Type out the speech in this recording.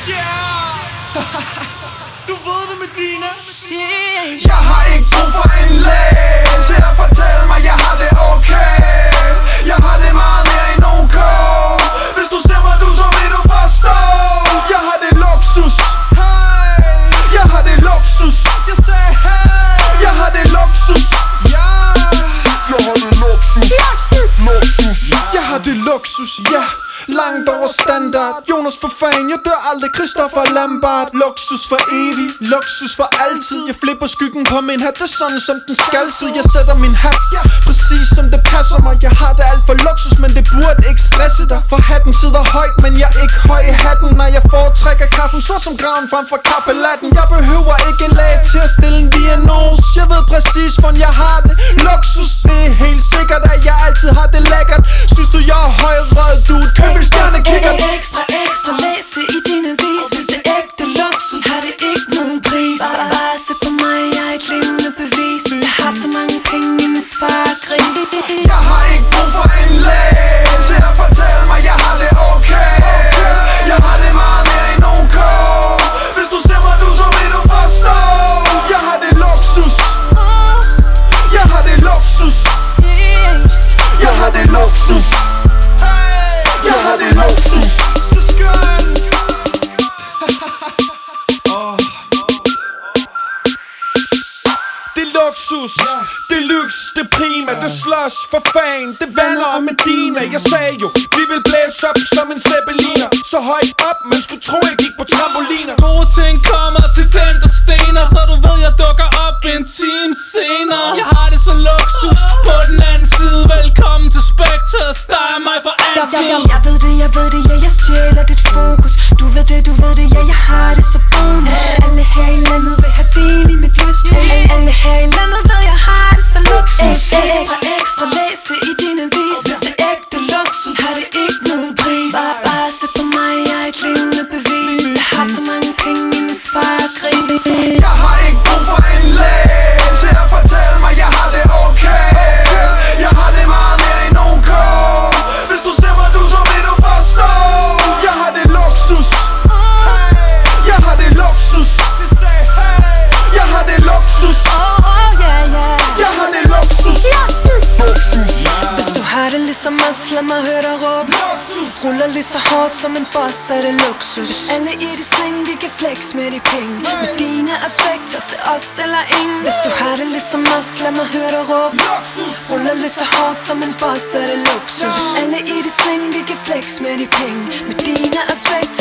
Du ved det, Medina. Jeg har ikke brug for en læge til at fortælle mig, jeg har det okay. Jeg har det meget mere end OK. Hvis du ser mig, så vil du forstå. Jeg har det luksus. Jeg har det luksus. Jeg sagde hey. Jeg har det luksus. Ja. Jeg har det luksus. Jeg har det luksus, ja. Langt over standard. Jonas for fan, jeg dør aldrig. Christopher Lambert. Luksus for evig, luksus for altid. Jeg flipper skyggen på min hat, det er sådan som den skal se. Jeg sætter min hat, præcis som det passer mig. Jeg har det alt for luksus, men det burde ikke stresse dig. For hatten sidder højt, men jeg er ikke høj i hatten. Når jeg foretrækker kaffen sort som graven frem for kaffelatten. Jeg behøver ikke en læge til at stille en diagnose. Jeg ved præcis, hvordan jeg har det. Luksus, det er helt sikkert, at jeg altid har det lækkert. Synes du, jeg er højrød, du er købel stjernekikker. Ekstra, læs det i din avis. Hvis det er ægte luksus, har det ikke nogen pris. Bare se på mig, jeg er et levende bevis. Jeg har så mange penge i min sparegris. Jeg har ikke brug for en læge til at fortælle mig, jeg har det okay. Jeg har det meget mere end OK. Hvis du ser mig, så vil du forstå. Jeg har det luksus. Jeg har det luksus. Jeg har det luksus. Jeg har det luksus. Så skønt. Det er luksus, det er lyks, det er prima, det er slush for fan, det vander og Medina. Jeg sagde jo, vi vil blæse op som en zeppeliner. Så højt op, man skulle tro jeg gik på trampoliner. Gode ting kommer til den der stener, så du ved jeg dukker op en time senere. Jeg har det så luksus på den anden side. Velkommen til Spectre, steg mig for altid. Jeg ved det, ja, jeg stjæler dit fokus. Du ved det, ja, jeg har det så bonus. Alle her i landet vil have del i mit lyst. Alle her i landet ved, jeg har det så luksus. Ekstra, læs det i din avis. Hvis det er ægte luksus, har det ikke nogen pris. Bare se på mig, jeg er et levende bevis. Jeg har så mange penge i min sparegris. Jeg har ikke brug for en læge til at fortælle mig, jeg har det okay. Jeg har det meget mere end OK. Hvis du ser mig, så vil du forstå. Jeg har det luksus. Jeg har det luksus. Jeg har det luksus. Jeg har det luksus. Hvis du har det ligesom os, lad mig høre dig råbe. Ruller lige så hårdt som en boss, så er det luksus. Hvis alle i de ting, de kan flex med de penge. Med dine aspekter, det er os eller ingen. Hvis du har det ligesom os, lad mig høre dig råbe. Ruller lige så hårdt som en boss, så er det luksus. Hvis alle i de ting, de kan flex med de penge. Med dine aspekter